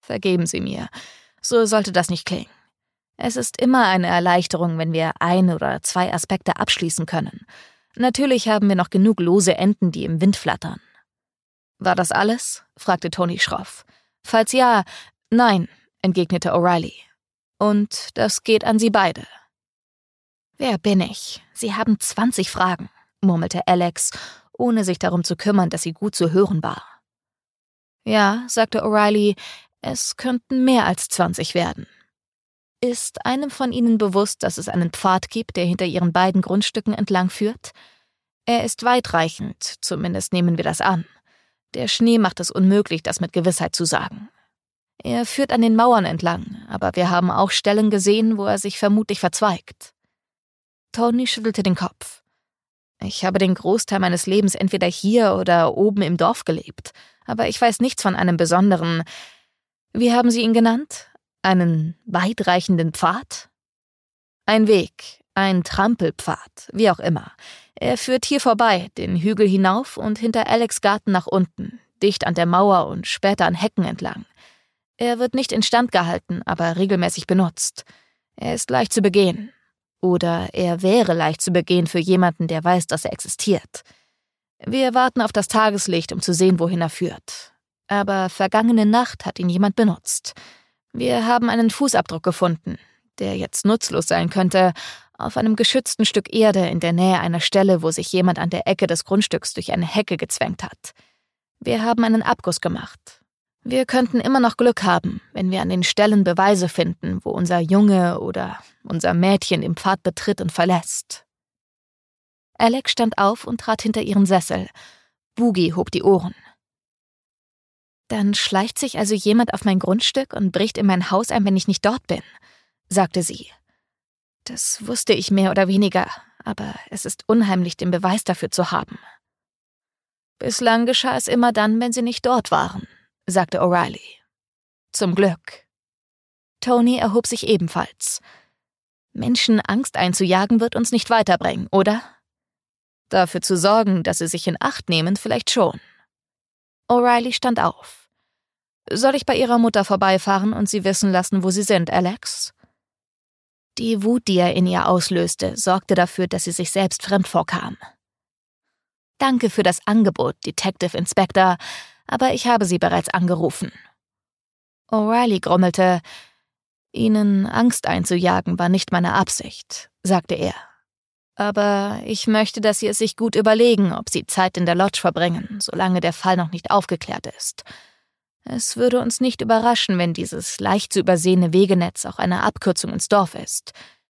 Vergeben Sie mir. So sollte das nicht klingen. Es ist immer eine Erleichterung, wenn wir 1 oder 2 Aspekte abschließen können. Natürlich haben wir noch genug lose Enden, die im Wind flattern. »War das alles?« fragte Tony schroff. »Falls ja, nein«, entgegnete O'Reilly. »Und das geht an Sie beide.« »Wer bin ich? Sie haben 20 Fragen«, murmelte Alex, ohne sich darum zu kümmern, dass sie gut zu hören war. »Ja«, sagte O'Reilly, »es könnten mehr als 20 werden. Ist einem von Ihnen bewusst, dass es einen Pfad gibt, der hinter Ihren beiden Grundstücken entlang führt? Er ist weitreichend, zumindest nehmen wir das an. Der Schnee macht es unmöglich, das mit Gewissheit zu sagen. Er führt an den Mauern entlang, aber wir haben auch Stellen gesehen, wo er sich vermutlich verzweigt.« Tony schüttelte den Kopf. »Ich habe den Großteil meines Lebens entweder hier oder oben im Dorf gelebt, aber ich weiß nichts von einem besonderen, wie haben Sie ihn genannt? Einen weitreichenden Pfad?« »Ein Weg, ein Trampelpfad, wie auch immer. Er führt hier vorbei, den Hügel hinauf und hinter Alex' Garten nach unten, dicht an der Mauer und später an Hecken entlang. Er wird nicht instand gehalten, aber regelmäßig benutzt. Er ist leicht zu begehen. Oder er wäre leicht zu begehen für jemanden, der weiß, dass er existiert. Wir warten auf das Tageslicht, um zu sehen, wohin er führt. Aber vergangene Nacht hat ihn jemand benutzt. Wir haben einen Fußabdruck gefunden, der jetzt nutzlos sein könnte, auf einem geschützten Stück Erde in der Nähe einer Stelle, wo sich jemand an der Ecke des Grundstücks durch eine Hecke gezwängt hat. Wir haben einen Abguss gemacht. Wir könnten immer noch Glück haben, wenn wir an den Stellen Beweise finden, wo unser Junge oder unser Mädchen den Pfad betritt und verlässt.« Alex stand auf und trat hinter ihren Sessel. Boogie hob die Ohren. »Dann schleicht sich also jemand auf mein Grundstück und bricht in mein Haus ein, wenn ich nicht dort bin«, sagte sie. »Das wusste ich mehr oder weniger, aber es ist unheimlich, den Beweis dafür zu haben.« »Bislang geschah es immer dann, wenn sie nicht dort waren«, sagte O'Reilly. »Zum Glück.« Tony erhob sich ebenfalls. »Menschen Angst einzujagen wird uns nicht weiterbringen, oder? Dafür zu sorgen, dass sie sich in Acht nehmen, vielleicht schon.« O'Reilly stand auf. »Soll ich bei Ihrer Mutter vorbeifahren und Sie wissen lassen, wo Sie sind, Alex?« Die Wut, die er in ihr auslöste, sorgte dafür, dass sie sich selbst fremd vorkam. »Danke für das Angebot, Detective Inspector, aber ich habe Sie bereits angerufen.« O'Reilly grummelte. »Ihnen Angst einzujagen war nicht meine Absicht«, sagte er. »Aber ich möchte, dass Sie es sich gut überlegen, ob Sie Zeit in der Lodge verbringen, solange der Fall noch nicht aufgeklärt ist. Es würde uns nicht überraschen, wenn dieses leicht zu übersehene Wegenetz auch eine Abkürzung ins Dorf ist.